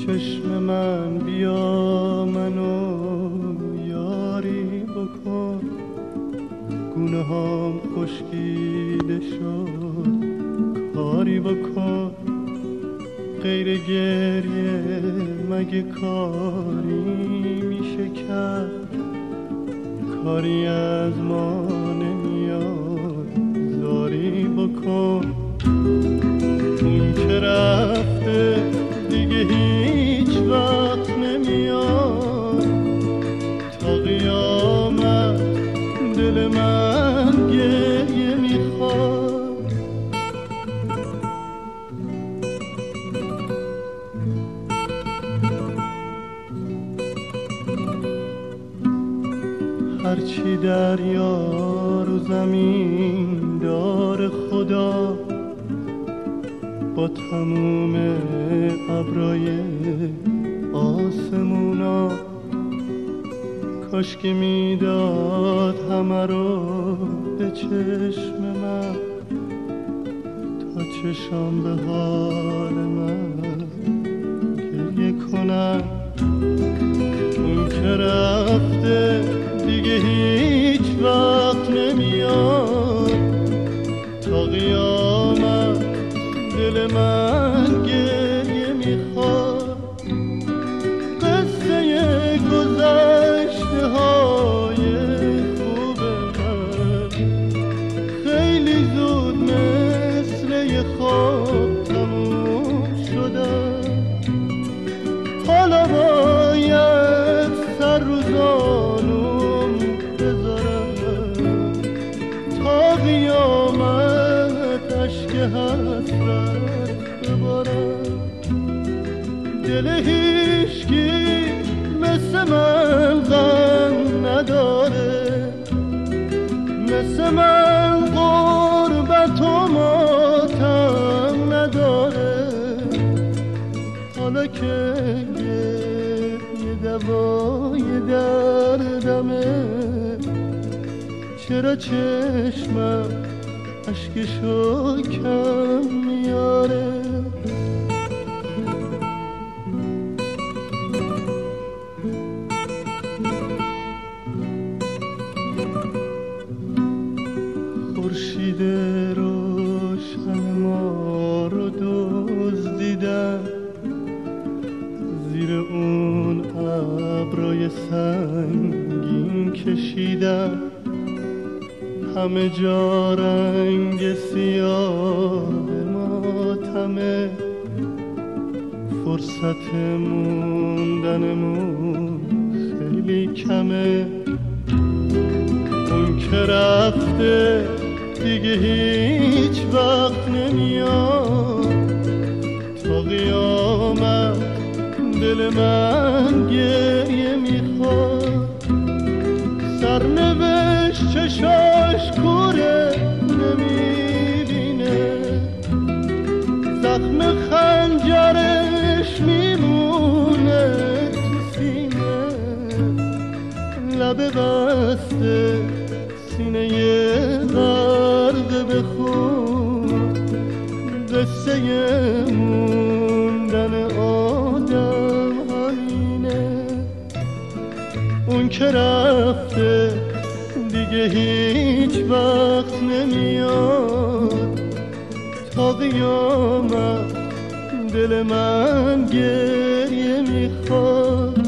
چشم من بیا منو یاری بکن، گونه هام خشکیده شد کاری بکن، غیر گریه مگه کاری میشه کرد، کاری از ما نمیاد زاری بکن. اون که رفته دیگه هیچ وقت نمیاد، تا قیامت دل من گریه میخواد. هرچی دریا رو زمین دار خدا، با تموم ابرای آسمونا، کاش که میداد همه رو به چشم من، تا چشم به حال من گریه کنم. اون که رفته دیگه هیچ وقت نمیاد، تا قیامت دل من گریه میخواد. قصه گذشته های خوب من خیلی زود مثل یه خواب تموم شدن، حالا باید سر رو زانوم بذارم، تا قیامت اشک حسرت ببارم. دل هیچکی مثل من غم نداره، مثل من غربت و ماتم نداره. حالا که یه دوای دردمه، چرا چشمم اشکشو کم میاره؟ خورشید روشن ما رو دزدیدن، زیر اون ابرای سنگین کشیدن، همه جا رنگ سیاه ماتمه، فرصت موندنمون خیلی کمه. اون که رفته دیگه هیچ وقت نمیاد، تا قیامت دل من گریه میخواد. سرنوشت چشاش کوره نمیبینه، زخم خنجرش میمونه تو سینه، لب بسته سینه غرق به خون، قصه موندن آدم همینه. اون که رفته دیگه هیچ وقت نمیاد، تا قیامت دل من گریه میخواد.